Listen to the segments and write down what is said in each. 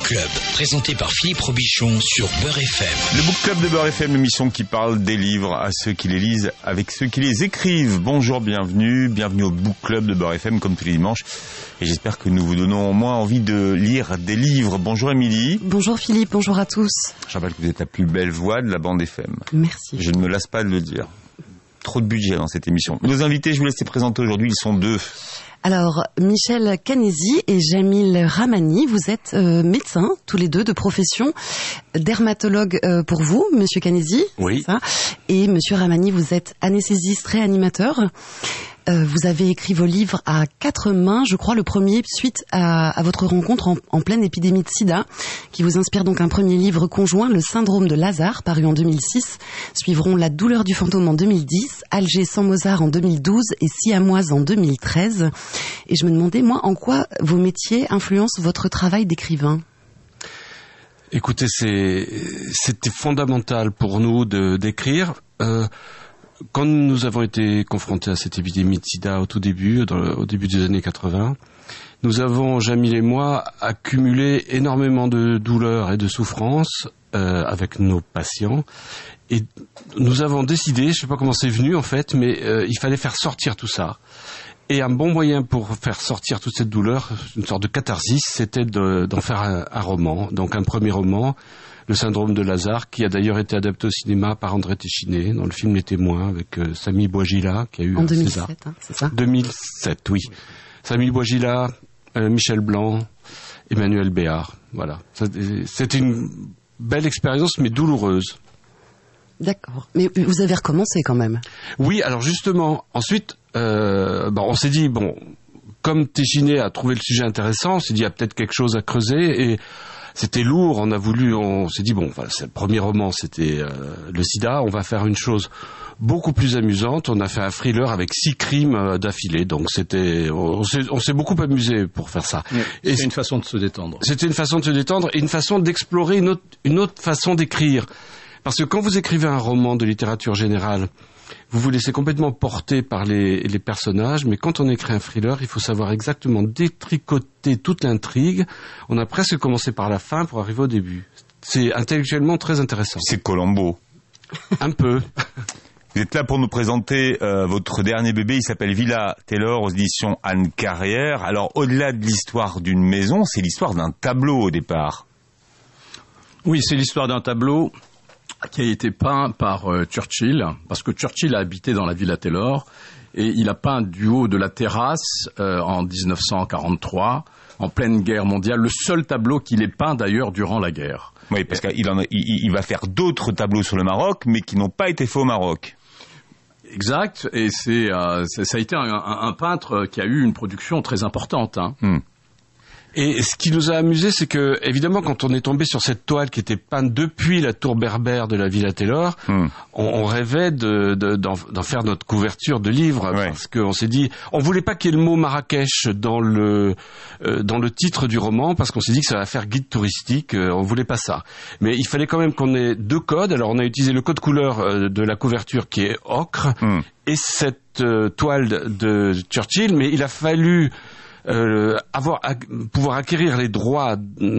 Club, présenté par Philippe Robichon sur Beurre FM. Le Book Club de Beurre FM, l'émission qui parle des livres à ceux qui les lisent avec ceux qui les écrivent. Bonjour, bienvenue au Book Club de Beurre FM comme tous les dimanches. Et j'espère que nous vous donnons au moins envie de lire des livres. Bonjour Émilie. Bonjour Philippe, bonjour à tous. Je rappelle que vous êtes la plus belle voix de la bande FM. Merci. Je ne me lasse pas de le dire. Trop de budget dans cette émission. Nos invités, je vous laisse les présenter aujourd'hui, ils sont deux. Alors, Michel Canesi et Jamil Rahmani, vous êtes médecins, tous les deux, de profession, dermatologue pour vous, monsieur Canesi. Oui. Ça, et monsieur Rahmani, vous êtes anesthésiste réanimateur. Vous avez écrit vos livres à 4 mains, je crois, le premier suite à votre rencontre en pleine épidémie de sida, qui vous inspire donc un premier livre conjoint, Le syndrome de Lazare, paru en 2006. Suivront La douleur du fantôme en 2010, Alger sans Mozart en 2012 et Siamoise en 2013. Et je me demandais, moi, en quoi vos métiers influencent votre travail d'écrivain ? Écoutez, c'était fondamental pour nous d'écrire. Quand nous avons été confrontés à cette épidémie de sida au tout début, au début des années 80, nous avons, Jamil et moi, accumulé énormément de douleurs et de souffrances avec nos patients. Et nous avons décidé, je ne sais pas comment c'est venu en fait, mais il fallait faire sortir tout ça. Et un bon moyen pour faire sortir toute cette douleur, une sorte de catharsis, c'était d'en faire un roman. Donc un premier roman, Le syndrome de Lazare, qui a d'ailleurs été adapté au cinéma par André Téchiné dans le film Les Témoins avec Samy Bouajila qui a eu en 2007, César. C'est ça 2007, oui. Samy Bouajila, Michel Blanc, Emmanuel Béard. Voilà. C'était une belle expérience, mais douloureuse. D'accord. Mais vous avez recommencé quand même. Oui, alors justement, ensuite, on s'est dit, comme Téchiné a trouvé le sujet intéressant, on s'est dit, il y a peut-être quelque chose à creuser, et c'était lourd, on s'est dit, c'est le premier roman, c'était le sida, on va faire une chose beaucoup plus amusante, on a fait un thriller avec 6 crimes d'affilée, donc on s'est beaucoup amusé pour faire ça. C'est une façon de se détendre. C'était une façon de se détendre et une façon d'explorer une autre façon d'écrire. Parce que quand vous écrivez un roman de littérature générale, vous vous laissez complètement porter par les personnages, mais quand on écrit un thriller, il faut savoir exactement détricoter toute l'intrigue. On a presque commencé par la fin pour arriver au début. C'est intellectuellement très intéressant. C'est Columbo. Un peu. Vous êtes là pour nous présenter votre dernier bébé, il s'appelle Villa Taylor aux éditions Anne Carrière. Alors, au-delà de l'histoire d'une maison, c'est l'histoire d'un tableau au départ. Oui, c'est l'histoire d'un tableau qui a été peint par Churchill, parce que Churchill a habité dans la Villa Taylor, et il a peint du haut de la terrasse en 1943, en pleine guerre mondiale, le seul tableau qu'il ait peint d'ailleurs durant la guerre. Oui, parce qu'il va faire d'autres tableaux sur le Maroc, mais qui n'ont pas été faits au Maroc. Exact, et ça a été un peintre qui a eu une production très importante. Et ce qui nous a amusé, c'est que, évidemment, quand on est tombé sur cette toile qui était peinte depuis la tour Berbère de la Villa Taylor, on rêvait d'en faire notre couverture de livre, parce qu'on s'est dit, on voulait pas qu'il y ait le mot Marrakech dans le titre du roman, parce qu'on s'est dit que ça va faire guide touristique, on voulait pas ça. Mais il fallait quand même qu'on ait 2 codes, alors on a utilisé le code couleur de la couverture qui est ocre, et cette toile de Churchill, mais il a fallu pouvoir acquérir les droits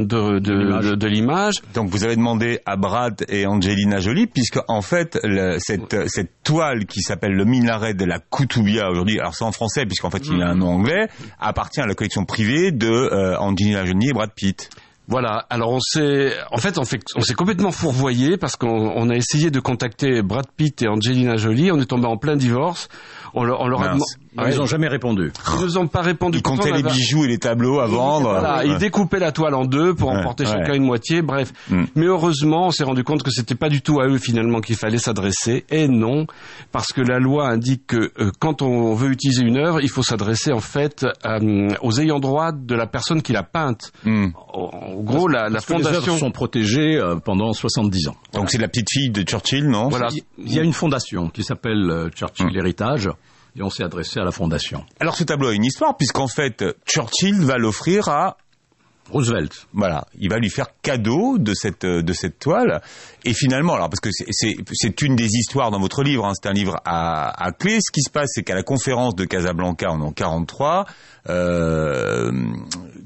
de l'image. Donc vous avez demandé à Brad et Angelina Jolie, puisque en fait cette toile qui s'appelle le minaret de la Koutoubia aujourd'hui, alors c'est en français puisqu'en fait il a un nom anglais, appartient à la collection privée de Angelina Jolie et Brad Pitt. Voilà, alors on s'est complètement fourvoyé parce qu'on a essayé de contacter Brad Pitt et Angelina Jolie, on est tombé en plein divorce. On leur a demandé. Ils n'ont jamais répondu. Ils nous ont pas répondu. Ils comptaient les bijoux et les tableaux à vendre. Voilà, ils découpaient la toile en 2 pour en porter chacun une moitié. Bref. Mais heureusement, on s'est rendu compte que c'était pas du tout à eux finalement qu'il fallait s'adresser. Et non, parce que la loi indique que quand on veut utiliser une œuvre, il faut s'adresser en fait aux ayants droit de la personne qui l'a peinte. En gros, la fondation. Les œuvres sont protégées pendant 70 ans. Donc c'est la petite fille de Churchill, non ? Voilà. Il y a une fondation qui s'appelle Churchill Héritage. Et on s'est adressé à la fondation. Alors ce tableau a une histoire, puisqu'en fait, Churchill va l'offrir à Roosevelt. Voilà, il va lui faire cadeau de cette toile. Et finalement, alors parce que c'est une des histoires dans votre livre, hein, c'est un livre à clé. Ce qui se passe, c'est qu'à la conférence de Casablanca en 1943,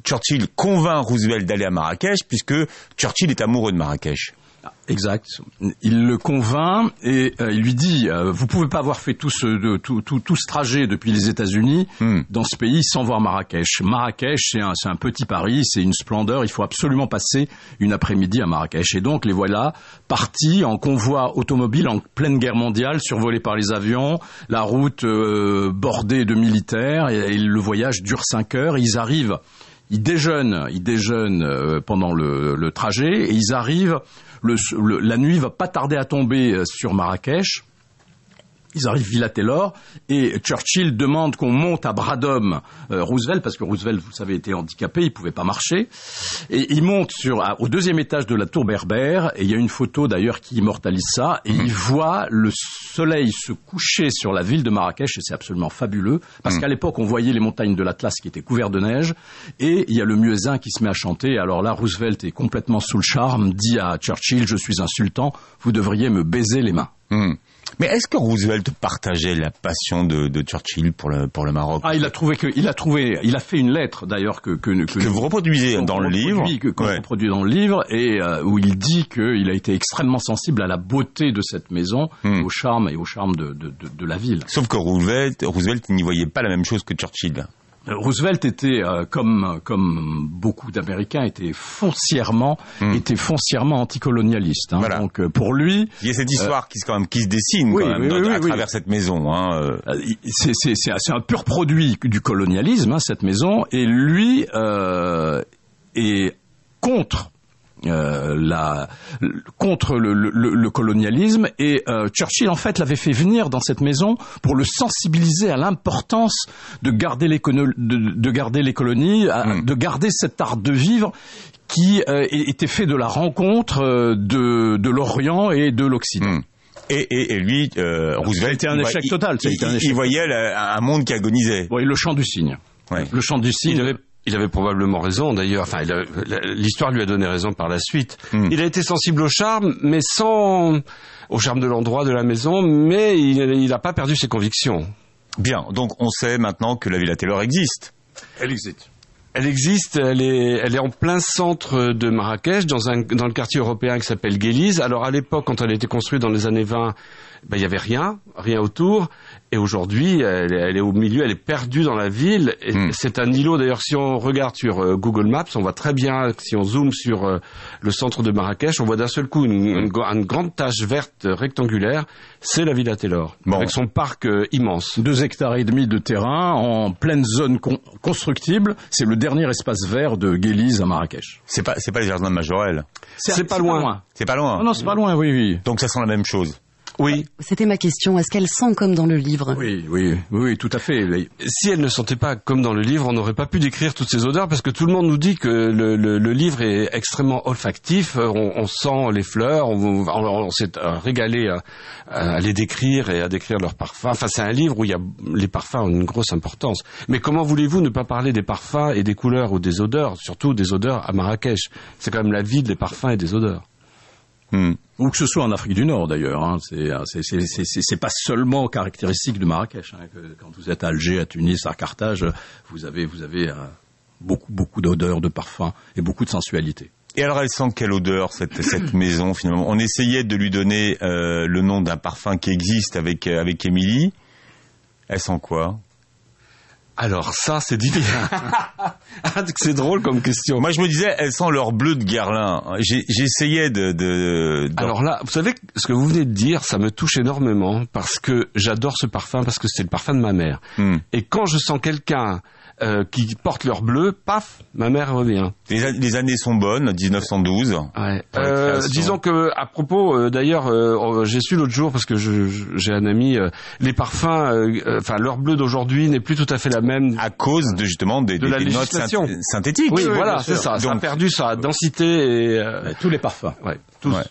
Churchill convainc Roosevelt d'aller à Marrakech, puisque Churchill est amoureux de Marrakech. Exact. Il le convainc et il lui dit vous pouvez pas avoir fait tout ce trajet depuis les États-Unis dans ce pays sans voir Marrakech. Marrakech, c'est un petit Paris, c'est une splendeur. Il faut absolument passer une après-midi à Marrakech. Et donc les voilà partis en convoi automobile en pleine guerre mondiale, survolés par les avions, la route bordée de militaires et le voyage dure 5 heures. Ils déjeunent pendant le trajet et ils arrivent. La nuit va pas tarder à tomber sur Marrakech. Ils arrivent Villa Taylor et Churchill demande qu'on monte à bras d'homme Roosevelt, parce que Roosevelt, vous savez, était handicapé, il pouvait pas marcher. Et il monte au 2e étage de la tour Berbère, et il y a une photo d'ailleurs qui immortalise ça, et il voit le soleil se coucher sur la ville de Marrakech, et c'est absolument fabuleux, parce qu'à l'époque, on voyait les montagnes de l'Atlas qui étaient couvertes de neige, et il y a le muezzin qui se met à chanter. Alors là, Roosevelt est complètement sous le charme, dit à Churchill, je suis un sultan, vous devriez me baiser les mains. Mais est-ce que Roosevelt partageait la passion de Churchill pour le Maroc? Il a fait une lettre d'ailleurs que vous reproduisez dans le livre, reproduit dans le livre, et où il dit qu'il a été extrêmement sensible à la beauté de cette maison, au charme de la ville. Sauf que Roosevelt n'y voyait pas la même chose que Churchill. Roosevelt était, comme beaucoup d'Américains, était foncièrement anticolonialiste. Voilà. Donc pour lui, il y a cette histoire qui se dessine à travers cette maison. C'est un pur produit du colonialisme, cette maison, et lui est contre le colonialisme, et Churchill en fait l'avait fait venir dans cette maison pour le sensibiliser à l'importance de garder les colonies, de garder cet art de vivre qui était fait de la rencontre de l'Orient et de l'Occident. Et lui, Roosevelt, c'était un échec total. Il voyait un monde qui agonisait. Oui, le chant du cygne. Ouais. Le chant du cygne. Il avait probablement raison, d'ailleurs. Enfin, l'histoire lui a donné raison par la suite. Il a été sensible au charme, mais au charme de l'endroit, de la maison, mais il n'a pas perdu ses convictions. Bien. Donc, on sait maintenant que la Villa Taylor existe. Elle existe. Elle existe. Elle est en plein centre de Marrakech, dans le quartier européen qui s'appelle Guéliz. Alors, à l'époque, quand elle a été construite dans les années 20, il y avait rien autour. Et aujourd'hui, elle est au milieu, elle est perdue dans la ville. Et c'est un îlot. D'ailleurs, si on regarde sur Google Maps, on voit très bien, si on zoome sur le centre de Marrakech, on voit d'un seul coup une grande tache verte rectangulaire. C'est la Villa Taylor, avec son parc immense. 2,5 hectares de terrain en pleine zone constructible. C'est le dernier espace vert de Guéliz à Marrakech. C'est pas les jardins de Majorelle. C'est pas loin. C'est pas loin. Non, c'est pas loin, oui. Donc ça sent la même chose. Oui. C'était ma question. Est-ce qu'elle sent comme dans le livre? Oui, tout à fait. Si elle ne sentait pas comme dans le livre, on n'aurait pas pu décrire toutes ces odeurs, parce que tout le monde nous dit que le livre est extrêmement olfactif. On sent les fleurs. On s'est régalé à les décrire et à décrire leurs parfums. Enfin, c'est un livre où les parfums ont une grosse importance. Mais comment voulez-vous ne pas parler des parfums et des couleurs ou des odeurs, surtout des odeurs à Marrakech? C'est quand même la ville des parfums et des odeurs. Ou que ce soit en Afrique du Nord d'ailleurs, c'est pas seulement caractéristique de Marrakech. Quand vous êtes à Alger, à Tunis, à Carthage, vous avez beaucoup d'odeurs, de parfums et beaucoup de sensualité. Et alors elle sent quelle odeur cette maison finalement? On essayait de lui donner le nom d'un parfum qui existe avec Émilie. Elle sent quoi? Alors ça, c'est difficile. C'est drôle comme question. Moi, je me disais, elles sentent leur bleu de Guerlain. J'essayais de... Alors là, vous savez, ce que vous venez de dire, ça me touche énormément, parce que j'adore ce parfum, parce que c'est le parfum de ma mère. Et quand je sens quelqu'un qui porte leur bleu, paf, ma mère revient. Les années sont bonnes, 1912. Ouais. Disons que, à propos, d'ailleurs, j'ai su l'autre jour, parce que j'ai un ami, les parfums, leur bleu d'aujourd'hui n'est plus tout à fait la même. À cause des notes synthétiques. Oui, voilà, c'est ça. Ça a perdu sa densité et tous les parfums. Ouais, tous. Ouais.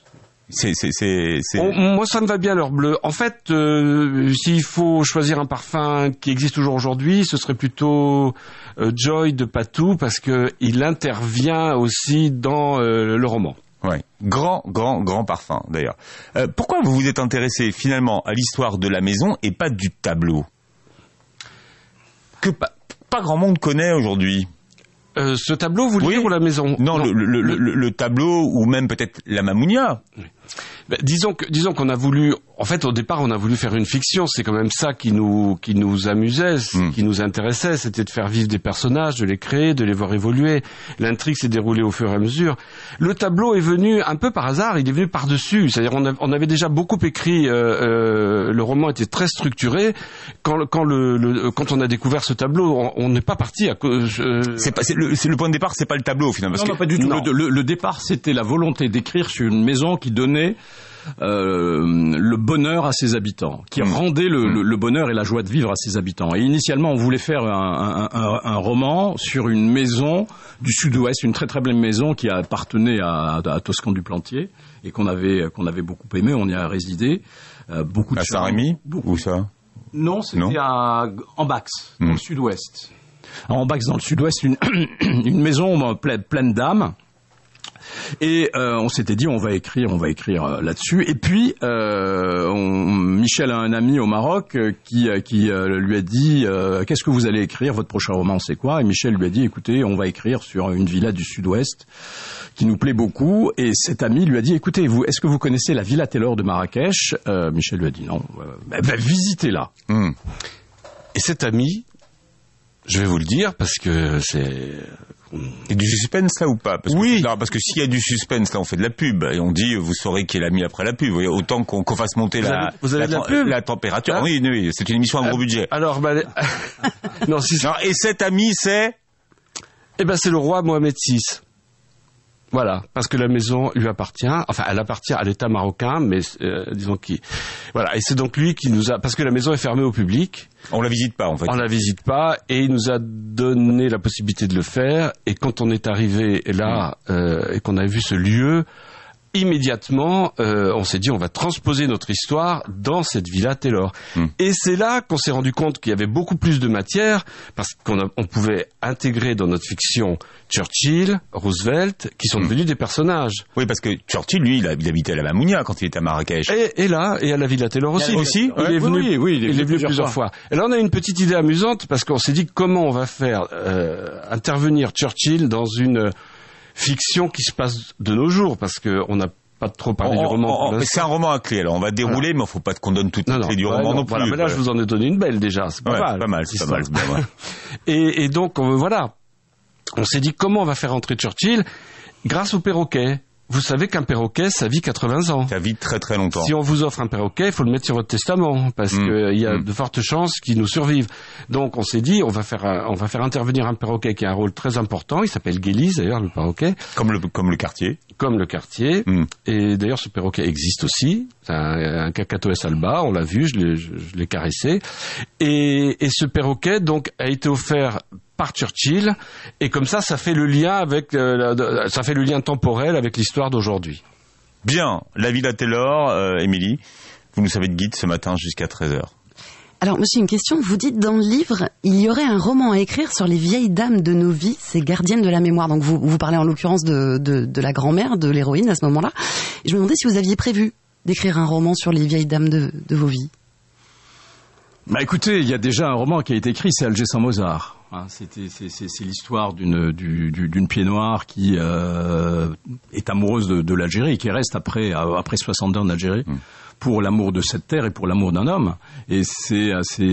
Moi, ça me va bien leur bleu. En fait, s'il faut choisir un parfum qui existe toujours aujourd'hui, ce serait plutôt Joy de Patou, parce que il intervient aussi dans le roman. Ouais, grand parfum d'ailleurs. Pourquoi vous vous êtes intéressé finalement à l'histoire de la maison et pas du tableau que pas grand monde connaît aujourd'hui? Ce tableau, vous le dire, ou la maison? Non, le tableau, ou même peut-être la Mamounia. Ben, disons qu'on a voulu, en fait, au départ, on a voulu faire une fiction. C'est quand même ça qui nous amusait, qui nous intéressait. C'était de faire vivre des personnages, de les créer, de les voir évoluer. L'intrigue s'est déroulée au fur et à mesure. Le tableau est venu un peu par hasard. Il est venu par-dessus. C'est-à-dire, on avait déjà beaucoup écrit. Le roman était très structuré. Quand on a découvert ce tableau, on n'est pas parti à cause. C'est le point de départ. C'est pas le tableau, finalement. Non, pas du tout. Le départ, c'était la volonté d'écrire sur une maison qui donnait le bonheur à ses habitants, qui rendait le bonheur et la joie de vivre à ses habitants. Et initialement, on voulait faire un roman sur une maison du Sud-Ouest, une très très belle maison qui appartenait à Toscan du Plantier et qu'on avait beaucoup aimé. On y a résidé. Beaucoup de à Saint-Rémy ou ça? Non, c'était en Bax, dans le Sud-Ouest. En Bax, dans le Sud-Ouest, une maison pleine d'âme. Et on s'était dit on va écrire là-dessus. Et puis Michel a un ami au Maroc qui lui a dit qu'est-ce que vous allez écrire, votre prochain roman c'est quoi? Et Michel lui a dit écoutez, on va écrire sur une villa du Sud-Ouest qui nous plaît beaucoup. Et cet ami lui a dit écoutez, est-ce que vous connaissez la Villa Taylor de Marrakech? Michel lui a dit non. Visitez-la. Et cet ami, je vais vous le dire parce que c'est... Et du suspense là ou pas? Parce que, oui. Non, parce que s'il y a du suspense là, on fait de la pub et on dit vous saurez qui est l'ami après la pub. Vous voyez, autant qu'on fasse monter vous avez de la pub, la température. Ah. Oui, c'est une émission à gros budget. Alors, non, et cet ami c'est? Eh ben, c'est le roi Mohamed VI. Voilà, parce que la maison lui appartient. Enfin, elle appartient à l'État marocain, mais disons voilà. Et c'est donc lui qui nous a, parce que la maison est fermée au public. On la visite pas, en fait. On la visite pas, et il nous a donné la possibilité de le faire. Et quand on est arrivé là et qu'on a vu ce lieu, immédiatement, on s'est dit on va transposer notre histoire dans cette villa Taylor. Et c'est là qu'on s'est rendu compte qu'il y avait beaucoup plus de matière parce qu'on pouvait intégrer dans notre fiction Churchill, Roosevelt, qui sont devenus des personnages. Oui, parce que Churchill, lui, il habitait à la Mamounia quand il était à Marrakech. Et là, et à la villa Taylor aussi. Il est venu, il est venu plusieurs fois. Et là, on a une petite idée amusante parce qu'on s'est dit comment on va faire intervenir Churchill dans une fiction qui se passe de nos jours, parce qu'on n'a pas trop parlé du roman. C'est un roman à clé, alors on va dérouler, mais il ne faut pas qu'on donne toute la clé du roman non plus. Voilà, mais là, je vous en ai donné une belle déjà, c'est pas mal. C'est pas mal. Et donc, voilà, on s'est dit comment on va faire entrer Churchill grâce au perroquet. Vous savez qu'un perroquet, ça vit 80 ans. Ça vit très très longtemps. Si on vous offre un perroquet, il faut le mettre sur votre testament, parce qu'il y a de fortes chances qu'il nous survive. Donc on s'est dit, on va faire intervenir un perroquet qui a un rôle très important. Il s'appelle Géliz, d'ailleurs, le perroquet. Comme le quartier. Comme le quartier. Et d'ailleurs, ce perroquet existe aussi. C'est un Cacatoès alba, on l'a vu, je l'ai caressé. Et ce perroquet, donc, a été offert par Churchill, et comme ça fait le lien avec ça fait le lien temporel avec l'histoire d'aujourd'hui. Bien, la Villa Taylor, Émilie, vous nous savez de guide ce matin jusqu'à 13h. Alors, monsieur, une question. Vous dites dans le livre, il y aurait un roman à écrire sur les vieilles dames de nos vies, ces gardiennes de la mémoire. Donc, vous parlez en l'occurrence de la grand-mère, de l'héroïne à ce moment-là. Et je me demandais si vous aviez prévu d'écrire un roman sur les vieilles dames de vos vies. Bah écoutez, il y a déjà un roman qui a été écrit, c'est Alger sans Mozart. C'est l'histoire d'une pied noire qui est amoureuse de l'Algérie et qui reste après 60 ans en Algérie pour l'amour de cette terre et pour l'amour d'un homme. Et c'est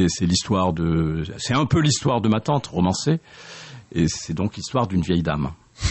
un peu l'histoire de ma tante romancée, et c'est donc l'histoire d'une vieille dame.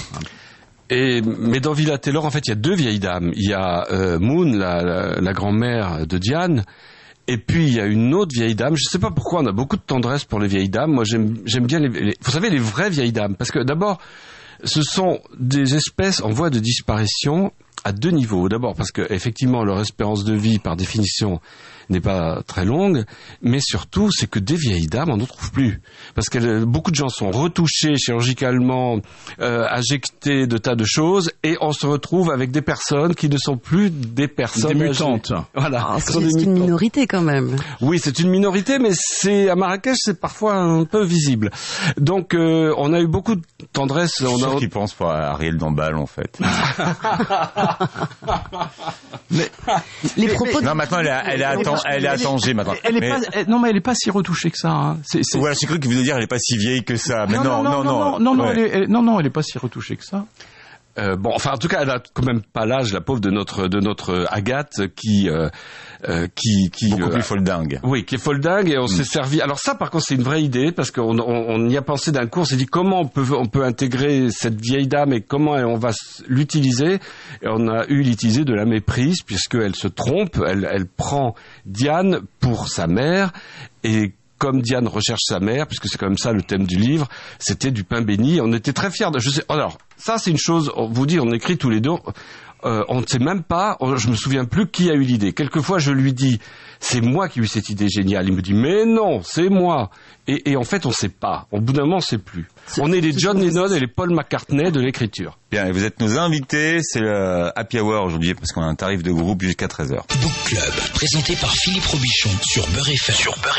Mais dans Villa Taylor, en fait, il y a deux vieilles dames. Il y a Moon, la grand-mère de Diane. Et puis il y a une autre vieille dame. Je ne sais pas pourquoi on a beaucoup de tendresse pour les vieilles dames. Moi j'aime bien vous savez, les vraies vieilles dames, parce que d'abord ce sont des espèces en voie de disparition à deux niveaux. D'abord parce que effectivement leur espérance de vie par définition n'est pas très longue, mais surtout c'est que des vieilles dames on n'en trouve plus, parce que beaucoup de gens sont retouchés chirurgicalement, injectés de tas de choses, et on se retrouve avec des personnes qui ne sont plus des personnes des mutantes. Voilà, c'est une minorité quand même. Oui, c'est une minorité, mais à Marrakech c'est parfois un peu visible. Donc on a eu beaucoup de tendresse. Je suis sûr qu'ils pensent pas à Ariel Dombal en fait. Les propos non, maintenant elle est elle est à Tanger maintenant. Elle est pas si retouchée que ça. Hein. Voilà, j'ai cru que vous vouliez dire elle est pas si vieille que ça. Mais non, elle est pas si retouchée que ça. En tout cas, elle a quand même pas l'âge, la pauvre, de notre Agathe, qui beaucoup plus foldingue. Oui, qui est foldingue, et on s'est servi. Alors ça, par contre, c'est une vraie idée, parce qu'on y a pensé d'un coup. On s'est dit comment on peut intégrer cette vieille dame et comment on va l'utiliser. Et on a eu l'utiliser de la méprise, puisqu'elle se trompe. Elle prend Diane pour sa mère, et comme Diane recherche sa mère, puisque c'est quand même ça le thème du livre, c'était du pain béni. On était très fiers. Alors, ça, c'est une chose, on vous dit, on écrit tous les deux, on ne sait même pas, je me souviens plus qui a eu l'idée. Quelquefois, je lui dis, c'est moi qui ai eu cette idée géniale. Il me dit, mais non, c'est moi. Et en fait, on ne sait pas. Au bout d'un moment, on ne sait plus. On est les John Lennon et les Paul McCartney de l'écriture. Bien, et vous êtes nos invités, c'est le Happy Hour aujourd'hui, parce qu'on a un tarif de groupe jusqu'à 13h. Book Club, présenté par Philippe Robichon sur Beurre FM.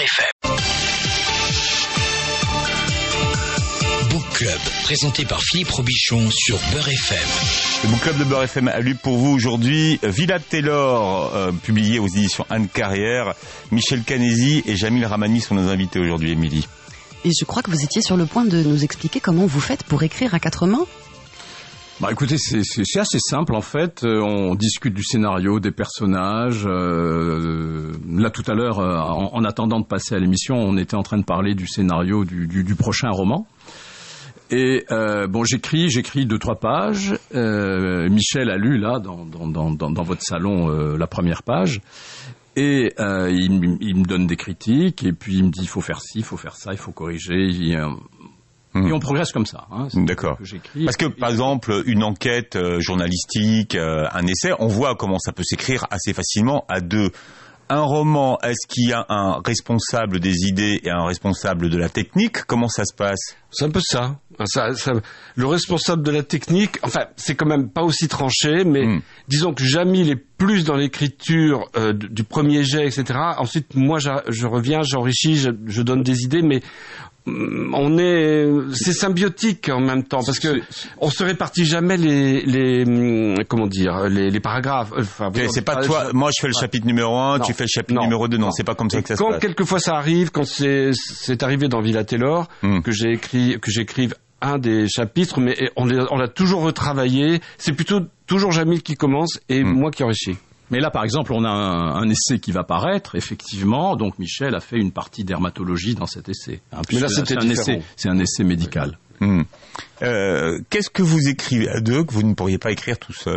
Book Club, présenté par Philippe Robichon sur Beurre FM. Le Book Club de Beurre FM a lu pour vous aujourd'hui Villa Taylor, publié aux éditions Anne Carrière. Michel Canesi et Jamil Ramani sont nos invités aujourd'hui, Émilie. Et je crois que vous étiez sur le point de nous expliquer comment vous faites pour écrire à quatre mains. Écoutez, c'est assez simple en fait. On discute du scénario, des personnages. Là tout à l'heure, en attendant de passer à l'émission, on était en train de parler du scénario du prochain roman. Et j'écris 2-3 pages. Michel a lu là dans votre salon la première page. Et il me donne des critiques et puis il me dit il faut faire ci, il faut faire ça, il faut corriger. Et on progresse comme ça. Hein, d'accord. Parce que, par exemple, une enquête journalistique, un essai, on voit comment ça peut s'écrire assez facilement à deux. Un roman, est-ce qu'il y a un responsable des idées et un responsable de la technique ? Comment ça se passe ? C'est un peu ça. Le responsable de la technique, enfin, c'est quand même pas aussi tranché, mais disons que Jamil est plus dans l'écriture du premier jet, etc. Ensuite, moi, je reviens, j'enrichis, je donne des idées, mais c'est symbiotique en même temps, parce que on se répartit jamais les paragraphes. Enfin, c'est pas toi, moi je fais le chapitre numéro 1, tu fais le chapitre numéro 2, non, c'est pas comme ça que ça se passe. Quelquefois ça arrive, quand c'est arrivé dans Villa Taylor, que j'écrive un des chapitres, mais on l'a toujours retravaillé, c'est plutôt toujours Jamil qui commence et moi qui enrichis. Mais là, par exemple, on a un essai qui va paraître, effectivement. Donc, Michel a fait une partie dermatologie dans cet essai. Mais là, c'est un essai médical. Qu'est-ce que vous écrivez à deux que vous ne pourriez pas écrire tout seul ?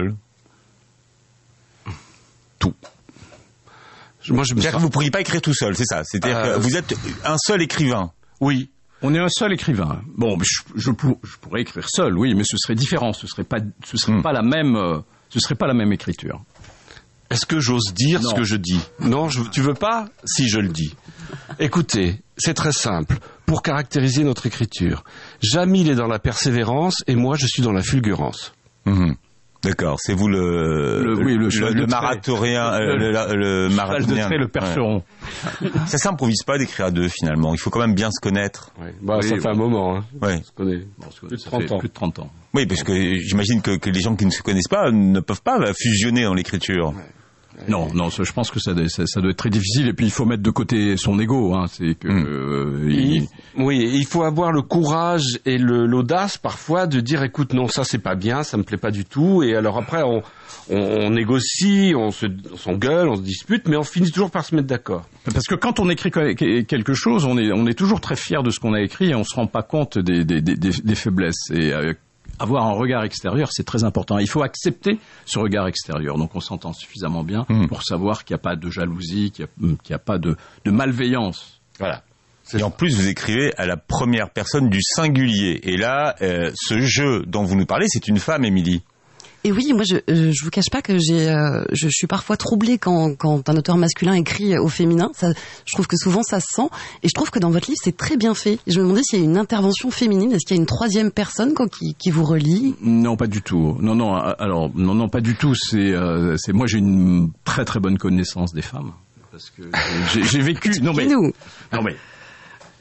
Tout. C'est-à-dire que vous ne pourriez pas écrire tout seul, c'est ça ? C'est-à-dire que vous êtes un seul écrivain ? Oui. On est un seul écrivain. Bon, je pourrais écrire seul, oui, mais ce serait différent. Ce serait pas la même écriture. Est-ce que j'ose dire ce que je dis ? Non, tu veux pas ? Si, je le dis. Écoutez, c'est très simple. Pour caractériser notre écriture, Jamil est dans la persévérance et moi, je suis dans la fulgurance. D'accord, c'est vous le marathonien, le marathonien, le percheron. Ouais. Ça s'improvise pas d'écrire à deux finalement. Il faut quand même bien se connaître. Ouais. Ça fait un moment. Hein. Ouais. On se connaît. Plus de 30 ans. Oui, parce que j'imagine que les gens qui ne se connaissent pas ne peuvent pas fusionner dans l'écriture. Ouais. Non, je pense que ça doit être très difficile. Et puis il faut mettre de côté son ego. Hein, c'est que il faut avoir le courage et l'audace parfois de dire écoute, non, ça c'est pas bien, ça me plaît pas du tout. Et alors après on négocie, on s'engueule, on se dispute, mais on finit toujours par se mettre d'accord. Parce que quand on écrit quelque chose, on est toujours très fier de ce qu'on a écrit et on se rend pas compte des faiblesses. Et avoir un regard extérieur, c'est très important. Il faut accepter ce regard extérieur. Donc on s'entend suffisamment bien pour savoir qu'il n'y a pas de jalousie, qu'il n'y a pas de malveillance. Voilà. Et en plus, vous écrivez à la première personne du singulier. Et là, ce jeu dont vous nous parlez, c'est une femme, Émilie. Et oui, moi je vous cache pas que je suis parfois troublée quand un auteur masculin écrit au féminin. Je trouve que souvent ça se sent, et je trouve que dans votre livre c'est très bien fait. Je me demandais s'il y a une intervention féminine, est-ce qu'il y a une troisième personne qui vous relie ? Non, pas du tout. Non, pas du tout. C'est moi j'ai une très très bonne connaissance des femmes parce que j'ai vécu. Non mais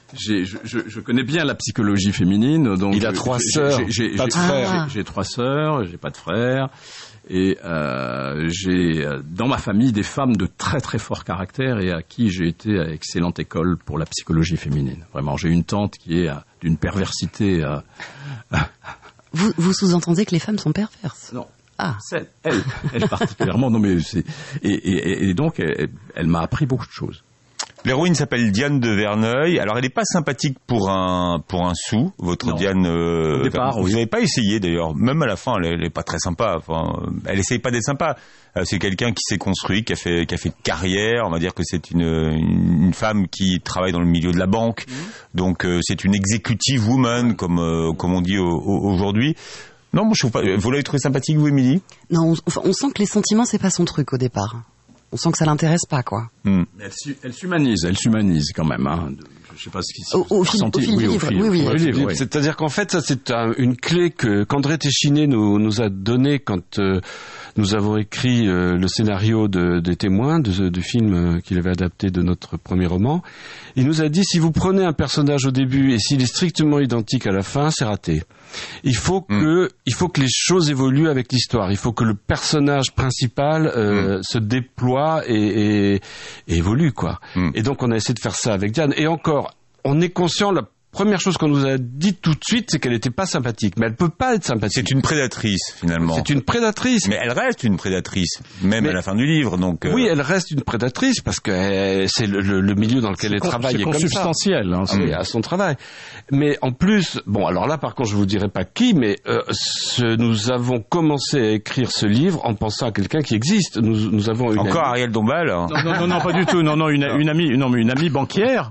Je connais bien la psychologie féminine. Donc il a 3 sœurs, pas de frères. J'ai 3 sœurs, j'ai pas de frères. Et j'ai dans ma famille des femmes de très très fort caractère et à qui j'ai été à excellente école pour la psychologie féminine. Vraiment, j'ai une tante qui est d'une perversité. Vous sous-entendez que les femmes sont perverses? Non. Ah. Elle particulièrement. Non mais et donc elle m'a appris beaucoup de choses. L'héroïne s'appelle Diane de Verneuil. Alors, elle n'est pas sympathique pour un sou, votre non. Diane. Au départ, vous n'avez pas essayé d'ailleurs. Même à la fin, elle n'est pas très sympa. Enfin, elle essaye pas d'être sympa. C'est quelqu'un qui s'est construit, qui a fait carrière. On va dire que c'est une femme qui travaille dans le milieu de la banque. Donc, c'est une executive woman, comme on dit aujourd'hui. Non, moi, je trouve pas. Vous l'avez trouvé sympathique, vous, Émilie? Non, on sent que les sentiments, c'est pas son truc au départ. On sent que ça l'intéresse pas, quoi. Elle s'humanise quand même. Hein. Je sais pas ce qui s'est ressenti. Oui. C'est-à-dire qu'en fait, ça c'est une clé qu'André Téchiné nous a donnée quand nous avons écrit le scénario des Témoins, du film qu'il avait adapté de notre premier roman. Il nous a dit, si vous prenez un personnage au début et s'il est strictement identique à la fin, c'est raté. Il faut que les choses évoluent avec l'histoire. Il faut que le personnage principal se déploie et évolue, quoi. Et donc on a essayé de faire ça avec Diane. Et encore, on est conscient, la première chose qu'on nous a dit tout de suite, c'est qu'elle n'était pas sympathique. Mais elle peut pas être sympathique. C'est une prédatrice, finalement. C'est une prédatrice. Mais elle reste une prédatrice, même à la fin du livre. Donc, oui, elle reste une prédatrice parce que c'est le milieu dans lequel elle travaille. C'est consubstantiel. Hein, c'est à son travail. Mais en plus, bon, alors là, par contre, je vous dirai pas qui, mais nous avons commencé à écrire ce livre en pensant à quelqu'un qui existe. Nous avons une encore Ariel Dombal. Non, pas du tout. Non, une amie banquière,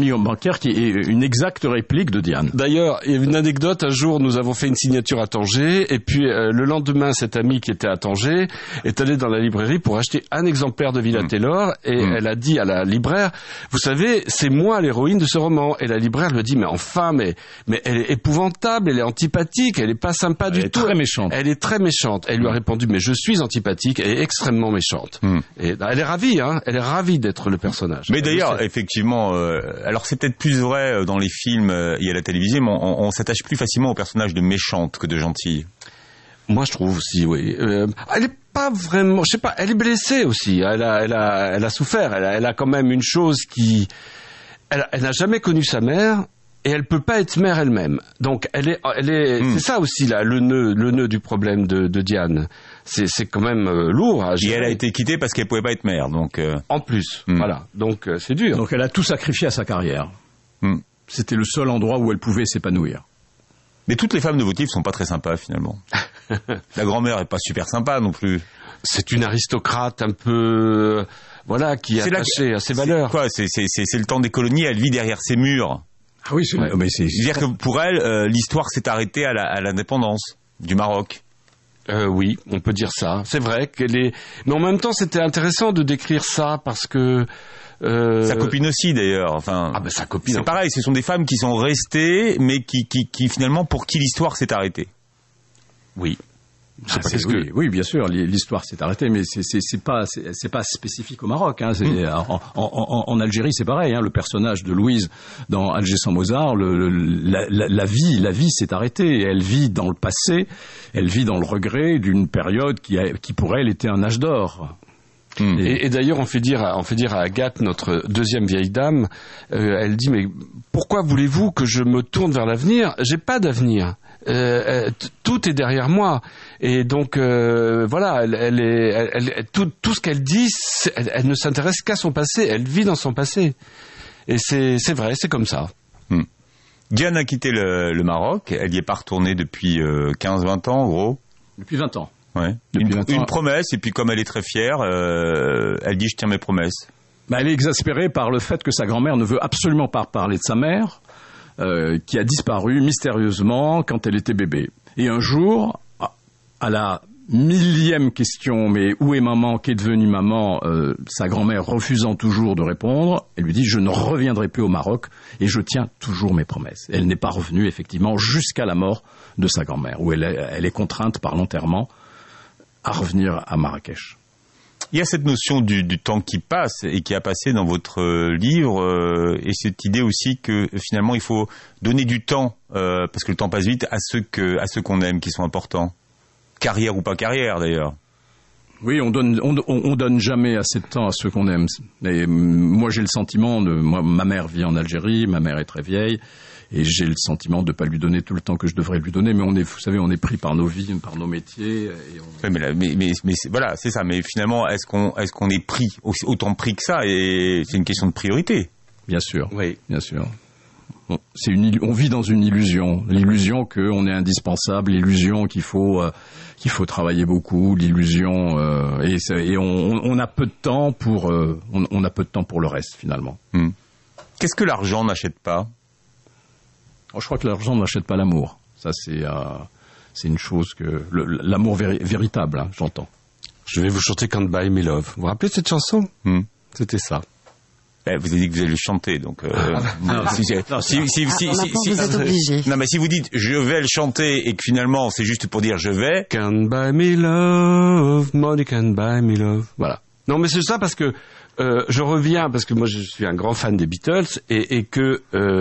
qui est une exacte réplique de Diane. D'ailleurs, il y a une anecdote. Un jour, nous avons fait une signature à Tanger, et puis le lendemain, cette amie qui était à Tanger est allée dans la librairie pour acheter un exemplaire de Villa Taylor, et elle a dit à la libraire, vous savez, c'est moi l'héroïne de ce roman. Et la libraire lui a dit, mais enfin, mais elle est épouvantable, elle est antipathique, elle est pas sympa du tout. Très méchante. Elle est très méchante. Elle lui a répondu, mais je suis antipathique, elle est extrêmement méchante. Et elle est ravie, hein. Elle est ravie d'être le personnage. Mais d'ailleurs, effectivement, alors c'est peut-être plus vrai dans les films et à la télévision, mais on s'attache plus facilement aux personnages de méchantes que de gentilles. Moi, je trouve aussi, oui. Elle est pas vraiment, je sais pas, elle est blessée aussi. Elle a souffert. Elle a quand même une chose elle n'a jamais connu sa mère. Et elle peut pas être mère elle-même. Donc elle est, c'est ça aussi là, le nœud du problème de Diane. C'est quand même lourd à gérer. Et elle a été quittée parce qu'elle pouvait pas être mère, donc. En plus, voilà. Donc c'est dur. Donc elle a tout sacrifié à sa carrière. C'était le seul endroit où elle pouvait s'épanouir. Mais toutes les femmes de votre livre sont pas très sympas finalement. La grand-mère est pas super sympa non plus. C'est une aristocrate un peu, voilà, qui est attachée à ses valeurs. C'est le temps des colonies. Elle vit derrière ses murs. Ah oui, mais c'est... C'est-à-dire que pour elle, l'histoire s'est arrêtée à l'indépendance du Maroc. Oui, on peut dire ça. C'est vrai qu'elle est... Mais en même temps, c'était intéressant de décrire ça parce que... Sa copine aussi, d'ailleurs. Enfin, sa copine... C'est pareil, ce sont des femmes qui sont restées, mais qui finalement, pour qui l'histoire s'est arrêtée. Oui. Oui, bien sûr, l'histoire s'est arrêtée, mais c'est pas spécifique au Maroc. Hein. En Algérie, c'est pareil. Hein. Le personnage de Louise dans Alger sans Mozart, la vie s'est arrêtée. Elle vit dans le passé, elle vit dans le regret d'une période qui pour elle était un âge d'or. Et d'ailleurs, on fait dire à Agathe, notre deuxième vieille dame, elle dit, mais pourquoi voulez-vous que je me tourne vers l'avenir? J'ai pas d'avenir. Tout est derrière moi, et donc voilà, tout ce qu'elle dit, elle ne s'intéresse qu'à son passé, elle vit dans son passé, et c'est vrai, c'est comme ça. Diane a quitté le Maroc, elle y est pas retournée depuis 15-20 ans en gros. Depuis 20 ans. Ouais. Une promesse, et puis comme elle est très fière, elle dit je tiens mes promesses. Elle est exaspérée par le fait que sa grand-mère ne veut absolument pas parler de sa mère. Qui a disparu mystérieusement quand elle était bébé. Et un jour, à la 1000e question, mais où est maman, qu'est devenue maman, sa grand-mère refusant toujours de répondre, elle lui dit, je ne reviendrai plus au Maroc et je tiens toujours mes promesses. Elle n'est pas revenue effectivement jusqu'à la mort de sa grand-mère, où elle est contrainte par l'enterrement à revenir à Marrakech. Il y a cette notion du temps qui passe et qui a passé dans votre livre, et cette idée aussi que finalement il faut donner du temps, parce que le temps passe vite, à ceux qu'on aime, qui sont importants. Carrière ou pas carrière d'ailleurs. Oui, on donne jamais assez de temps à ceux qu'on aime. Et moi, j'ai le sentiment ma mère vit en Algérie, ma mère est très vieille, et j'ai le sentiment de pas lui donner tout le temps que je devrais lui donner. Mais vous savez, on est pris par nos vies, par nos métiers. Et mais voilà, c'est ça. Mais finalement, est-ce qu'on est pris autant pris que ça? Et c'est une question de priorité. Bien sûr. Oui, bien sûr. On vit dans une illusion, l'illusion qu'on est indispensable, l'illusion qu'il faut travailler beaucoup, l'illusion et on a peu de temps pour on a peu de temps pour le reste finalement. Qu'est-ce que l'argent n'achète pas? Je crois que l'argent n'achète pas l'amour. Ça c'est une chose que l'amour véritable, hein, j'entends. Je vais vous chanter Can't Buy Me Love. Vous vous rappelez de cette chanson? C'était ça. Vous avez dit que vous allez le chanter, donc. Vous êtes obligé. Non, mais si vous dites je vais le chanter et que finalement c'est juste pour dire je vais. Can't buy me love, money can't buy me love. Voilà. Non, mais c'est ça parce que je reviens parce que moi je suis un grand fan des Beatles et que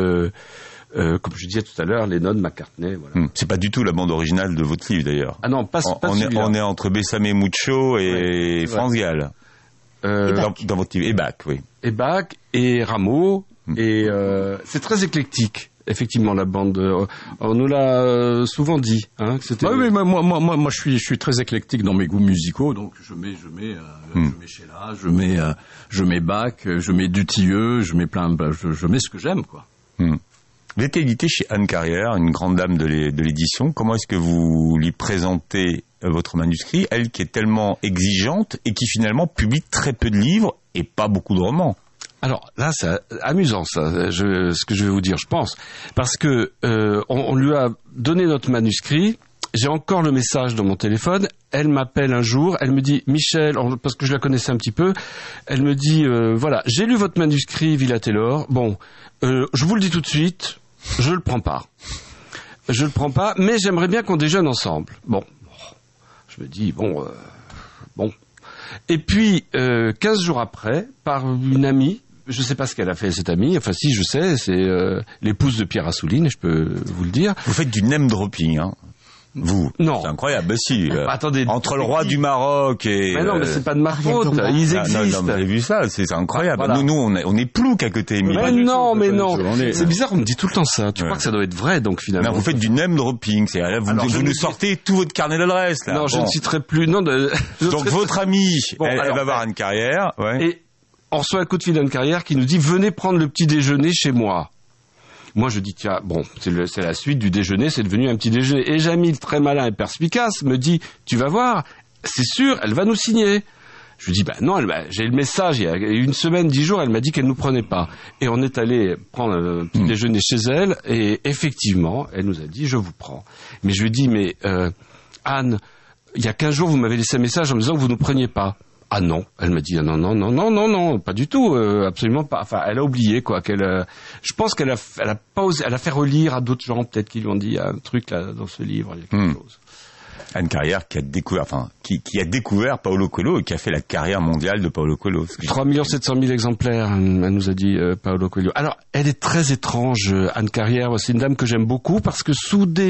comme je disais tout à l'heure, Lennon, McCartney, voilà. C'est pas du tout la bande originale de votre livre d'ailleurs. Ah non, pas celui-là. On est entre Bessame Mucho et France Gall. Dans votre livre. Et Bach, oui. Et Bach, et Rameau, et c'est très éclectique, effectivement, la bande. On nous l'a souvent dit, hein, que c'était... Oui, moi, je suis très éclectique dans mes goûts musicaux, donc je mets Sheila, je mets Bach, je mets Dutilleux, je mets je mets ce que j'aime, quoi. Vous êtes édité chez Anne Carrière, une grande dame de l'édition. Comment est-ce que vous lui présentez votre manuscrit, elle qui est tellement exigeante et qui finalement publie très peu de livres et pas beaucoup de romans? Alors là, c'est amusant ça, ce que je vais vous dire, je pense, parce que on lui a donné notre manuscrit. J'ai encore le message dans mon téléphone. Elle m'appelle un jour, elle me dit Michel, parce que je la connaissais un petit peu, elle me dit voilà, j'ai lu votre manuscrit Villa Taylor. Bon, je vous le dis tout de suite, je le prends pas. Je le prends pas, mais j'aimerais bien qu'on déjeune ensemble. Bon, je me dis bon. Et puis 15 jours après, par une amie. Je ne sais pas ce qu'elle a fait, cette amie. Enfin, si, je sais, c'est l'épouse de Pierre Assouline, je peux vous le dire. Vous faites du name dropping, hein? Vous? Non. C'est incroyable. Bah si. Attendez. Entre le roi du Maroc et... Mais non, mais c'est pas de ma faute. Ils existent. Non, vous avez vu ça? C'est incroyable. Voilà. Nous, on est ploucs à côté. Mais non. C'est bizarre, on me dit tout le temps ça. Tu crois que ça doit être vrai, donc finalement. Non, vous faites du name dropping. Vous nous sortez tout votre carnet d'adresses, là. Non, je ne citerai plus. Non, donc, votre amie, elle va avoir une carrière, ouais. Et on reçoit un coup de fil d'une carrière qui nous dit venez prendre le petit déjeuner chez moi. Moi je dis tiens bon c'est la suite du déjeuner, c'est devenu un petit déjeuner. Et Jamil, très malin et perspicace, me dit tu vas voir, c'est sûr, elle va nous signer. Je lui dis bah non, j'ai le message, il y a une semaine, 10 jours, elle m'a dit qu'elle nous prenait pas. Et on est allé prendre un petit déjeuner chez elle et effectivement elle nous a dit je vous prends. Mais je lui dis mais Anne, il y a 15 jours vous m'avez laissé un message en me disant que vous ne preniez pas. Ah non, elle m'a dit non, pas du tout, absolument pas. Enfin, elle a oublié quoi. Je pense qu'elle a pas osé, elle a fait relire à d'autres gens peut-être qui lui ont dit un truc là dans ce livre, il y a quelque chose. Anne Carrière qui a découvert Paulo Coelho et qui a fait la carrière mondiale de Paulo Coelho. 3 700 000 exemplaires, elle nous a dit Paulo Coelho. Alors, elle est très étrange, Anne Carrière. C'est une dame que j'aime beaucoup parce que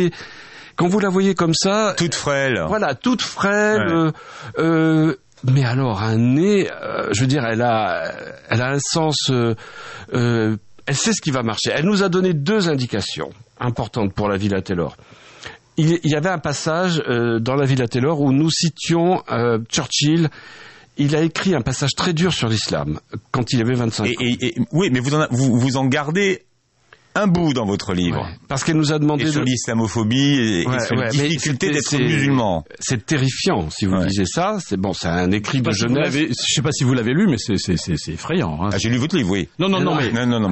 quand vous la voyez comme ça, toute frêle. Voilà, toute frêle. Ouais. Mais alors un nez, je veux dire, elle a un sens, elle sait ce qui va marcher. Elle nous a donné 2 indications importantes pour la Villa Taylor. Il y avait un passage dans la Villa Taylor où nous citions Churchill. Il a écrit un passage très dur sur l'islam quand il avait 25 ans. Oui, mais vous en gardez un bout dans votre livre. Ouais, parce qu'elle nous a demandé sur l'islamophobie et sur la difficulté d'être musulman. C'est terrifiant si vous lisez ça. C'est un écrit de jeunesse. Je sais pas si vous l'avez lu, mais c'est effrayant. Hein. Ah, j'ai lu votre livre, oui. Non, mais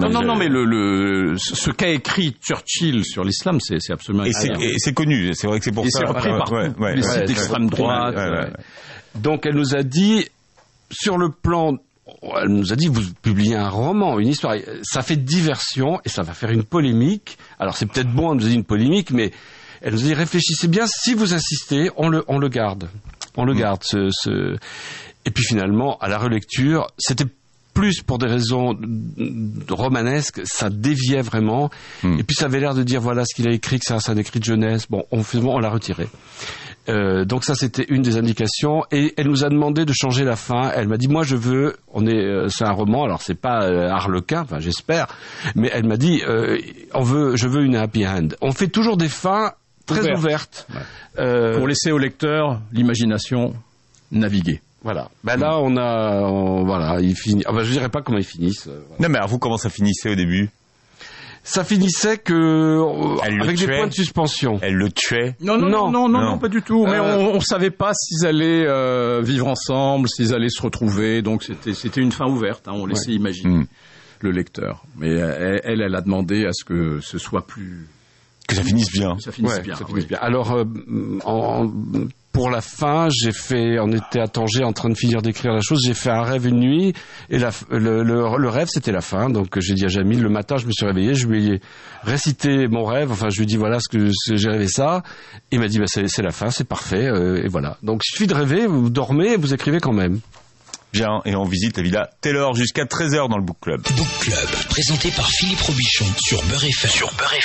ce qu'a écrit Churchill sur l'islam, c'est absolument incroyable. Et c'est connu. C'est vrai que c'est pour ça. Et c'est repris par les sites d'extrême droite. Donc elle nous a dit sur le plan. Elle nous a dit, vous publiez un roman, une histoire, ça fait diversion et ça va faire une polémique. Alors c'est peut-être bon, elle nous a dit une polémique, mais elle nous a dit, réfléchissez bien, si vous insistez, on le garde. On le garde. Et puis finalement, à la relecture, c'était plus pour des raisons romanesques, ça déviait vraiment. Et puis ça avait l'air de dire voilà ce qu'il a écrit, que c'est un écrit de jeunesse. Bon, on l'a retiré. Donc ça c'était une des indications. Et elle nous a demandé de changer la fin. Elle m'a dit moi je veux, c'est un roman, alors c'est pas Harlequin, enfin j'espère, mais elle m'a dit je veux une happy end. On fait toujours des fins très ouvertes. Ouais. Pour laisser au lecteur l'imagination naviguer. Voilà. Ben là, voilà, il finit. Ah ben, je dirais pas comment ils finissent. Voilà. Non, mais alors vous, comment ça finissait au début? Ça finissait avec des points de suspension. Elle le tuait? Non, pas du tout. Mais on savait pas s'ils allaient vivre ensemble, s'ils allaient se retrouver. Donc c'était une fin ouverte. Hein, on laissait imaginer le lecteur. Mais elle a demandé à ce que ce soit plus. Que ça finisse bien. Que ça finisse bien. Alors, pour la fin, on était à Tanger en train de finir d'écrire la chose, j'ai fait un rêve une nuit, et le rêve c'était la fin, donc j'ai dit à Jamil, le matin je me suis réveillé, je lui ai récité mon rêve, enfin je lui ai dit voilà ce que j'ai rêvé ça, il m'a dit bah, c'est la fin, c'est parfait, et voilà. Donc il suffit de rêver, vous dormez et vous écrivez quand même. Bien, et on visite la Villa Taylor jusqu'à 13h dans le Book Club. Book Club, présenté par Philippe Robichon sur Beurre FM.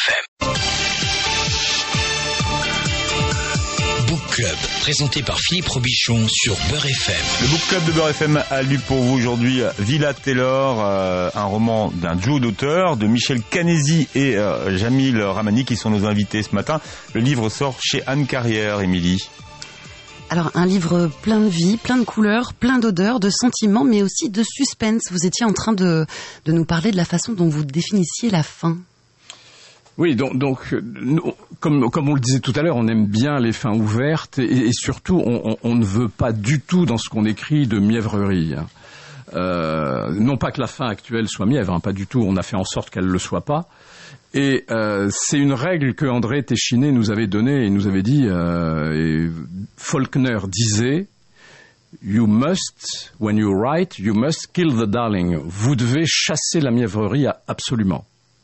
Book Club, présenté par Philippe Robichon sur Beurre FM. Le Book Club de Beurre FM a lu pour vous aujourd'hui Villa Taylor, un roman d'un duo d'auteurs, de Michel Canesi et Jamil Ramani, qui sont nos invités ce matin. Le livre sort chez Anne Carrière, Émilie. Alors, un livre plein de vie, plein de couleurs, plein d'odeurs, de sentiments, mais aussi de suspense. Vous étiez en train de nous parler de la façon dont vous définissiez la fin. Oui, donc comme on le disait tout à l'heure, on aime bien les fins ouvertes et surtout, on ne veut pas du tout dans ce qu'on écrit de mièvrerie. Non pas que la fin actuelle soit mièvre, hein, pas du tout, on a fait en sorte qu'elle ne le soit pas. Et c'est une règle que André Téchiné nous avait donnée et nous avait dit, et Faulkner disait, you must, when you write, you must kill the darling. Vous devez chasser la mièvrerie absolument.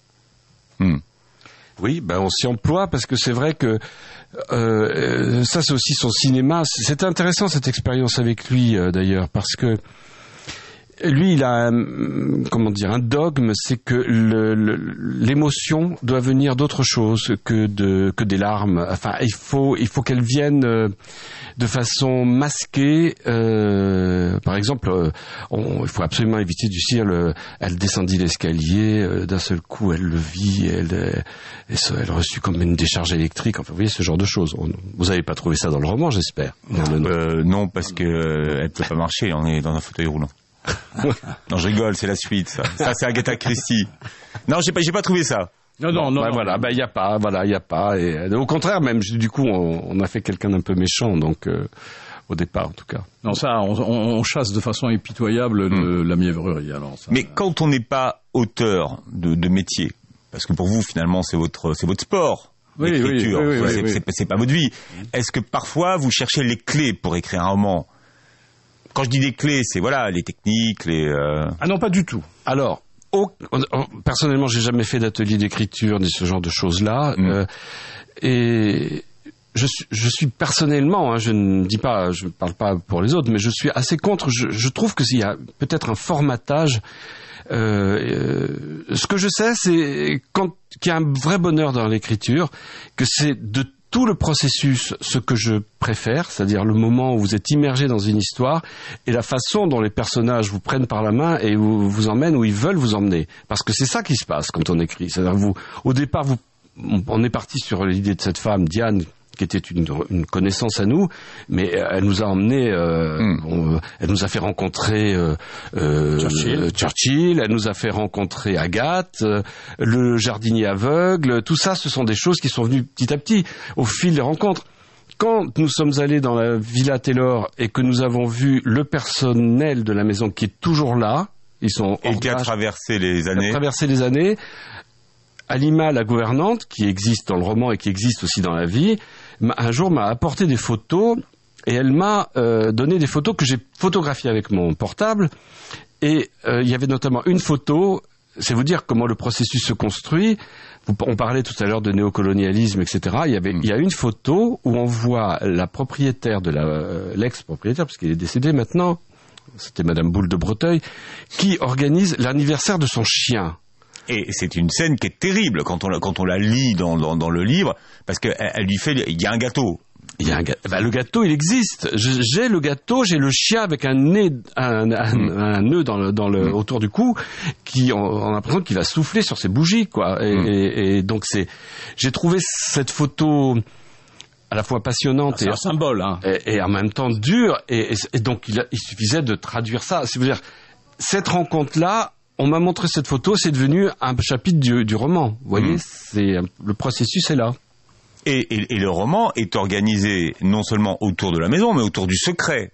Oui, ben on s'y emploie parce que c'est vrai que ça c'est aussi son cinéma. C'était intéressant cette expérience avec lui d'ailleurs parce que lui, il a un dogme, c'est que l'émotion doit venir d'autre chose que des larmes. Enfin, il faut qu'elles viennent de façon masquée. Par exemple, il faut absolument éviter de dire elle descendit l'escalier, d'un seul coup elle le vit, elle reçut comme une décharge électrique. Enfin, vous voyez ce genre de choses. Vous n'avez pas trouvé ça dans le roman, j'espère? Non, parce que elle peut pas marcher. On est dans un fauteuil roulant. Non, je rigole, c'est la suite, ça. Ça, c'est Agatha Christie. Non, j'ai pas trouvé ça. Non. Voilà, il y a pas. Et au contraire, même, du coup, on a fait quelqu'un d'un peu méchant, donc, au départ, en tout cas. Non, ça, on chasse de façon impitoyable de la mièvrerie, alors. Ça, mais quand on n'est pas auteur de métier, parce que pour vous, finalement, c'est votre sport. L'écriture. Oui. C'est pas votre vie. Est-ce que parfois, vous cherchez les clés pour écrire un roman? Quand je dis des clés, c'est les techniques, Ah non, pas du tout. Alors, personnellement, j'ai jamais fait d'atelier d'écriture ni ce genre de choses-là. Et je suis personnellement, je ne parle pas pour les autres, mais je suis assez contre. Je trouve que s'il y a peut-être un formatage. Ce que je sais, c'est qu'il y a un vrai bonheur dans l'écriture, que c'est de tout le processus, ce que je préfère, c'est-à-dire le moment où vous êtes immergé dans une histoire et la façon dont les personnages vous prennent par la main et vous emmènent où ils veulent vous emmener. Parce que c'est ça qui se passe quand on écrit. C'est-à-dire au départ, on est parti sur l'idée de cette femme, Diane, qui était une connaissance à nous, mais elle nous a emmenés, elle nous a fait rencontrer Churchill, elle nous a fait rencontrer Agathe, le jardinier aveugle, tout ça, ce sont des choses qui sont venues petit à petit au fil des rencontres. Quand nous sommes allés dans la Villa Taylor et que nous avons vu le personnel de la maison qui est toujours là, ils sont et qui a traversé les années. Alima, la gouvernante, qui existe dans le roman et qui existe aussi dans la vie, un jour m'a apporté des photos et elle m'a donné des photos que j'ai photographiées avec mon portable. Et il y avait notamment une photo, c'est vous dire comment le processus se construit. On parlait tout à l'heure de néocolonialisme, etc. Il y a une photo où on voit la propriétaire de l'ex-propriétaire, parce qu'il est décédé maintenant, c'était Madame Boule de Breteuil, qui organise l'anniversaire de son chien. Et c'est une scène qui est terrible quand on la lit dans le livre, parce que elle lui fait, il y a un gâteau. Le gâteau, il existe. J'ai le gâteau, j'ai le chien avec un nœud autour du cou, on a l'impression qu'il va souffler sur ses bougies, quoi. Et donc j'ai trouvé cette photo à la fois passionnante c'est un symbole, hein. Et en même temps dure. Et donc il suffisait de traduire ça. C'est-à-dire cette rencontre-là. On m'a montré cette photo, c'est devenu un chapitre du roman. Vous voyez, le processus est là. Et le roman est organisé non seulement autour de la maison, mais autour du secret.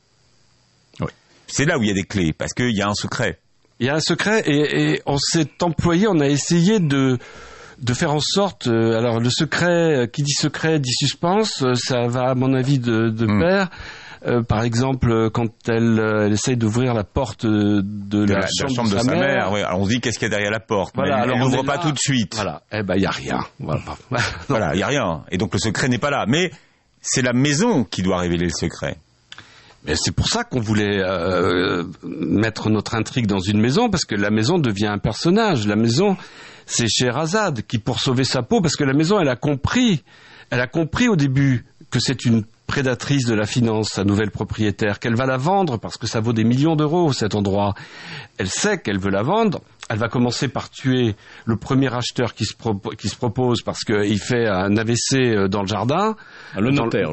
Oui. C'est là où il y a des clés, parce qu'il y a un secret. Il y a un secret, et on s'est employé, on a essayé de faire en sorte... alors, le secret, qui dit secret, dit suspense, ça va, à mon avis, de pair. Par exemple, quand elle essaye d'ouvrir la porte de la chambre de sa mère. Oui. Alors on se dit qu'est-ce qu'il y a derrière la porte. Voilà, elle n'ouvre pas tout de suite. Voilà. Il y a rien. Voilà, il y a rien. Et donc le secret n'est pas là. Mais c'est la maison qui doit révéler le secret. Mais c'est pour ça qu'on voulait mettre notre intrigue dans une maison, parce que la maison devient un personnage. La maison, c'est Scheherazade qui, pour sauver sa peau, parce que la maison, elle a compris au début que c'est une prédatrice de la finance, sa nouvelle propriétaire, qu'elle va la vendre parce que ça vaut des millions d'euros, cet endroit. Elle sait qu'elle veut la vendre. Elle va commencer par tuer le premier acheteur qui se propose parce qu'il fait un AVC dans le jardin. Le notaire.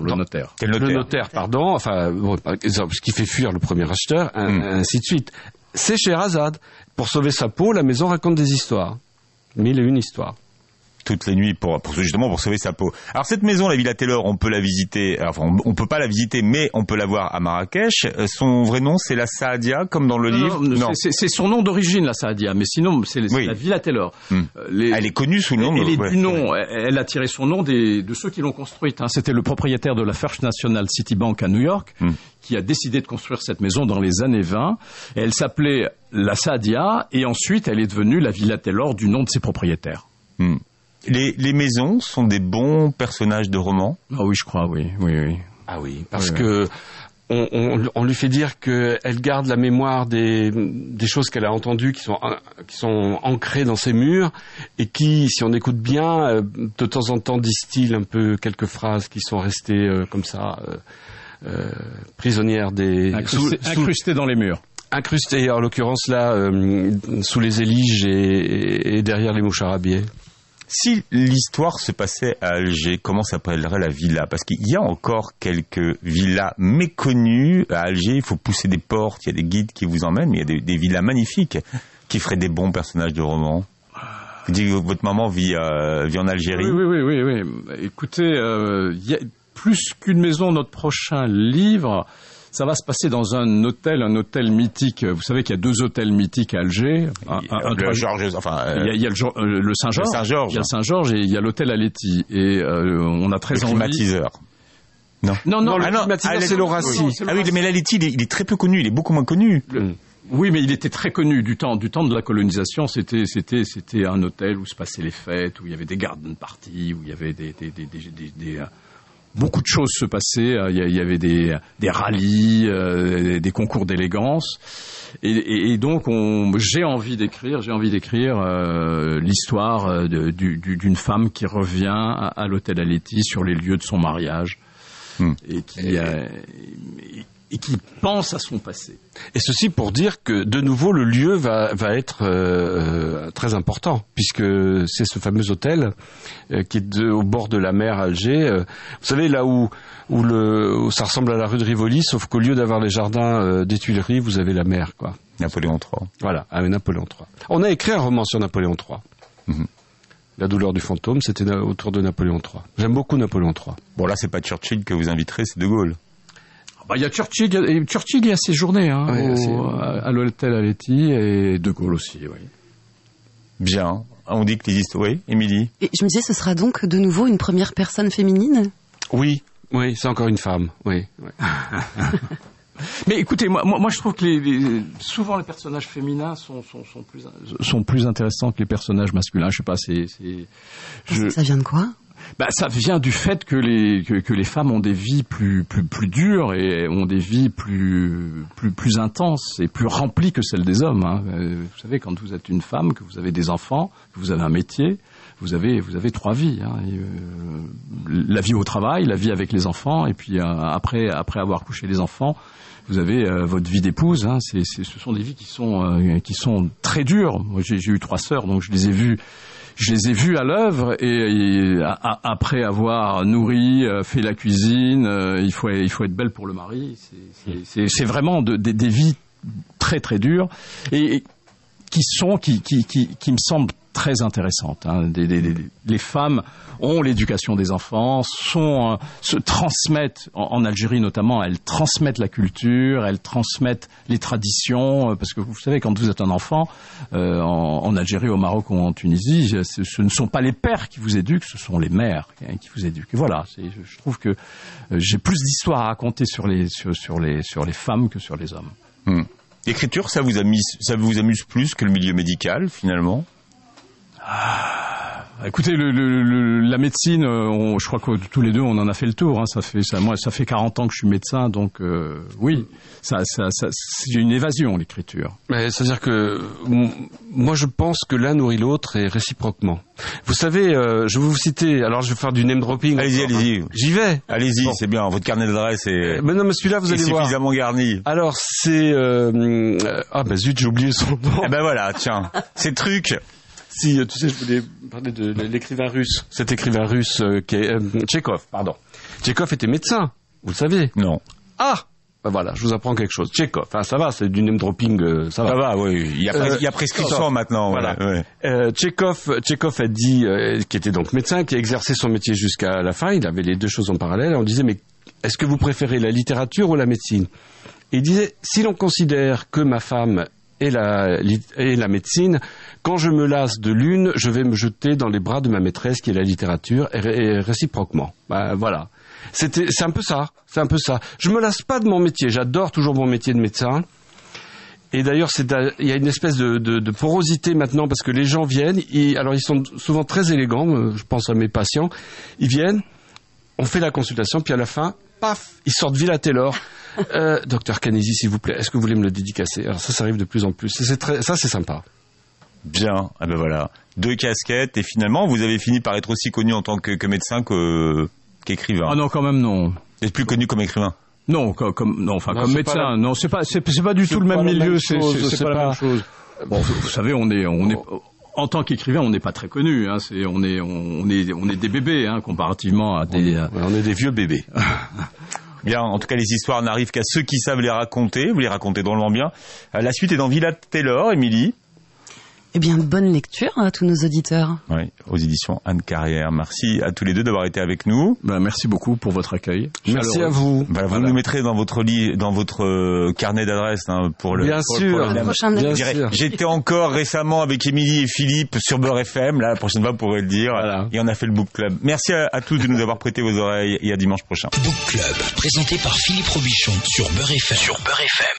Pardon. Enfin, ce qui fait fuir le premier acheteur, ainsi de suite. C'est Scheherazade. Pour sauver sa peau, la maison raconte des histoires. 1001 histoires. Toutes les nuits pour sauver sa peau. Alors cette maison, la Villa Taylor, on peut la visiter. Enfin, on peut pas la visiter, mais on peut la voir à Marrakech. Son vrai nom, c'est la Saadia, comme dans le livre. Non. C'est son nom d'origine, la Saadia, mais sinon c'est la Villa Taylor. Elle est connue sous le nom. Du nom. Elle a tiré son nom de ceux qui l'ont construite. Hein. C'était le propriétaire de la First National City Bank à New York qui a décidé de construire cette maison dans les années 20. Et elle s'appelait la Saadia, et ensuite elle est devenue la Villa Taylor du nom de ses propriétaires. Les maisons sont des bons personnages de romans. Ah oui, je crois, oui. Ah oui, parce que on lui fait dire qu'elle garde la mémoire des choses qu'elle a entendues, qui sont ancrées dans ses murs, et qui, si on écoute bien, de temps en temps distille un peu quelques phrases qui sont restées comme ça, prisonnières des... Incrustées dans les murs. Incrustées, en l'occurrence là, sous les éliges et derrière les moucharabbiers. Si l'histoire se passait à Alger, comment s'appellerait la villa? Parce qu'il y a encore quelques villas méconnues à Alger. Il faut pousser des portes, il y a des guides qui vous emmènent, mais il y a des villas magnifiques qui feraient des bons personnages de romans. Vous dites que votre maman vit en Algérie. Oui. Écoutez, y a plus qu'une maison, notre prochain livre... Ça va se passer dans un hôtel mythique. Vous savez qu'il y a 2 hôtels mythiques à Alger. Il y a le Saint-Georges. Il y a le Saint-Georges. Il y a le Saint-Georges et il y a l'hôtel Aletti. Et on a très envie. Le climatiseur. Non, le climatiseur, c'est l'Horacie. Ah oui, mais l'Aletti, il est très peu connu. Il est beaucoup moins connu. Oui, mais il était très connu du temps de la colonisation. C'était un hôtel où se passaient les fêtes, où il y avait des garden parties, où il y avait beaucoup de choses se passaient. Il y avait des rallyes, des concours d'élégance, et donc j'ai envie d'écrire l'histoire d'une femme qui revient à l'hôtel Aletti sur les lieux de son mariage et qui pense à son passé. Et ceci pour dire que, de nouveau, le lieu va être très important, puisque c'est ce fameux hôtel qui est au bord de la mer à Alger. Vous savez, là où ça ressemble à la rue de Rivoli, sauf qu'au lieu d'avoir les jardins des Tuileries, vous avez la mer, quoi. Napoléon III. Voilà, Napoléon III. On a écrit un roman sur Napoléon III. La douleur du fantôme, c'était autour de Napoléon III. J'aime beaucoup Napoléon III. Bon, là, c'est pas Churchill que vous inviterez, c'est De Gaulle. Il y a Churchill, il y a séjourné à l'hôtel Aletti, et De Gaulle aussi, oui. Bien. On dit que les histoires... Oui, Émilie. Et je me disais, ce sera donc de nouveau une première personne féminine? Oui, c'est encore une femme, oui. Mais écoutez, moi je trouve que souvent les personnages féminins sont plus intéressants que les personnages masculins. Je sais pas, Ça vient de quoi? Ça vient du fait que les femmes ont des vies plus dures et ont des vies plus intenses et plus remplies que celles des hommes. Hein. Vous savez, quand vous êtes une femme, que vous avez des enfants, que vous avez un métier, vous avez 3 vies. Hein. La vie au travail, la vie avec les enfants, et puis après avoir couché les enfants, vous avez votre vie d'épouse. Hein. Ce sont des vies qui sont très dures. Moi, j'ai eu 3 sœurs, donc je les ai vues à l'œuvre, et après avoir nourri, fait la cuisine, il faut être belle pour le mari. C'est vraiment des vies très très dures, et qui me semblent très intéressantes. Hein. Les femmes ont l'éducation des enfants, se transmettent, en Algérie notamment, elles transmettent la culture, elles transmettent les traditions, parce que vous savez, quand vous êtes un enfant, en Algérie, au Maroc ou en Tunisie, ce ne sont pas les pères qui vous éduquent, ce sont les mères qui vous éduquent. Et voilà, je trouve que j'ai plus d'histoires à raconter sur les femmes que sur les hommes. L'écriture, ça vous amuse plus que le milieu médical, finalement? Écoutez, la médecine, je crois que tous les deux, on en a fait le tour. Hein. Moi, ça fait 40 ans que je suis médecin, donc oui, ça, c'est une évasion, l'écriture. Mais c'est-à-dire que moi, je pense que l'un nourrit l'autre et réciproquement. Vous savez, je vais vous citer. Alors, je vais faire du name dropping. Allez-y. J'y vais. Allez-y, bon. C'est bien. Votre carnet d'adresse est. Mais non, mais celui-là, vous allez voir. Suffisamment garni. Alors, c'est zut, j'ai oublié son nom. Eh ben voilà, tiens, ces trucs. Si, tu sais, je voulais parler de l'écrivain russe. Cet écrivain russe qui est Tchekhov, pardon. Tchekhov était médecin, vous le savez? Non. Ah, voilà, je vous apprends quelque chose. Tchekhov, ça va, c'est du name dropping, ça va. Ça va, oui. Il y a prescription maintenant. Voilà. Ouais. Tchekhov a dit, qui était donc médecin, qui a exercé son métier jusqu'à la fin. Il avait les deux choses en parallèle. On disait, mais est-ce que vous préférez la littérature ou la médecine? Et il disait, si l'on considère que ma femme et la médecine, quand je me lasse de l'une, je vais me jeter dans les bras de ma maîtresse qui est la littérature, et réciproquement. Voilà. C'est un peu ça. Je me lasse pas de mon métier. J'adore toujours mon métier de médecin. Et d'ailleurs, il y a une espèce de porosité maintenant, parce que les gens viennent, alors ils sont souvent très élégants, je pense à mes patients, ils viennent, on fait la consultation, puis à la fin, paf, ils sortent Villa Taylor. Docteur Canisi, s'il vous plaît, est-ce que vous voulez me le dédicacer? Alors ça arrive de plus en plus. Ça, c'est sympa. Bien. Ah ben voilà. 2 casquettes, et finalement, vous avez fini par être aussi connu en tant que médecin qu'écrivain. Ah non, quand même non. Vous êtes plus connu comme écrivain? Non, comme médecin. Non, c'est pas du tout le même milieu. C'est pas la même chose. Bon, vous savez, on est en tant qu'écrivain, on n'est pas très connu. Hein. On est des bébés, hein, comparativement à des. On est des vieux bébés. Bien, en tout cas, les histoires n'arrivent qu'à ceux qui savent les raconter. Vous les racontez drôlement bien. La suite est dans Villa Taylor, Émilie. Eh bien, bonne lecture à tous nos auditeurs. Oui, aux éditions Anne Carrière. Merci à tous les deux d'avoir été avec nous. Merci beaucoup pour votre accueil. Merci à vous. Vous nous mettrez dans votre carnet d'adresse pour le. Bien sûr. J'étais encore récemment avec Émilie et Philippe sur Beurre FM. Là, la prochaine fois, vous pourrez le dire. Voilà. Et on a fait le book club. Merci à tous de nous avoir prêté vos oreilles, et à dimanche prochain. Book Club, présenté par Philippe Robichon sur Beurre FM.